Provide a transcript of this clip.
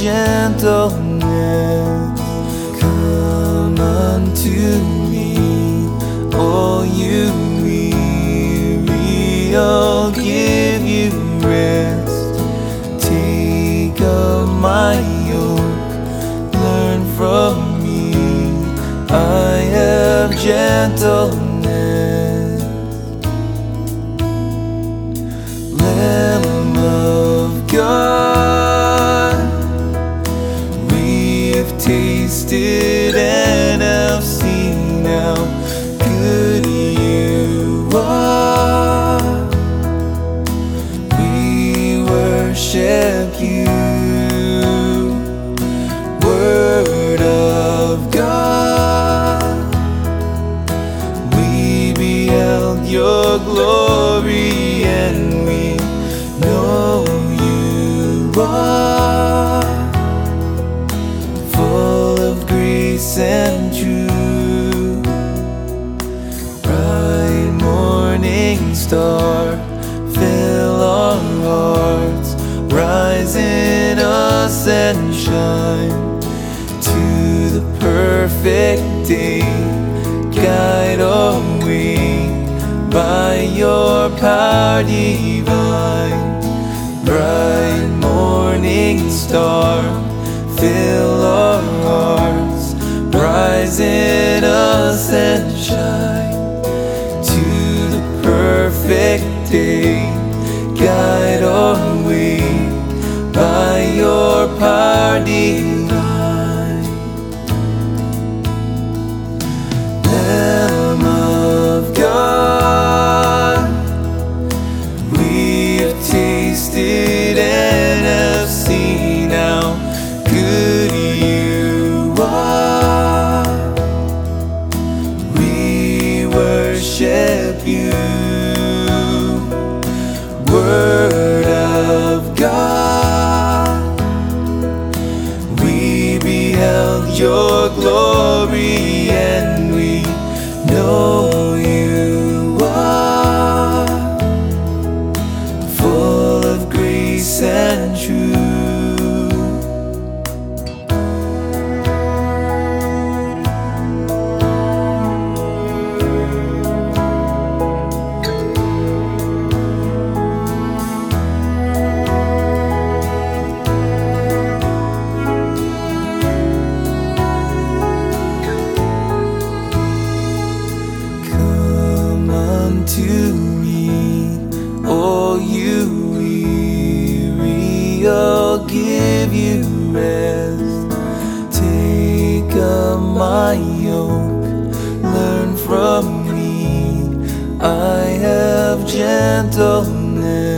gentleness. Come unto me, all you weary, I'll give you rest. Take up my yoke, learn from me, I have gentleness. Lamb of God, we've tasted and have seen how good you are. We worship you, Word of God. We beheld your glory and we know you are full of grace and truth. Bright morning star, fill our hearts, rise in us and shine to the perfect day. Guide our way by your power divine. Bright morning star, fill our hearts, rise in us and shine to the perfect day. Guide our way by your power divine. Lamb of God, we've tasted and have seen how good you are. We worship you, Word of God. We beheld your glory and we know you are full of grace and truth. To me, all you weary, I'll give you rest. Take up my yoke, learn from me, I have gentleness.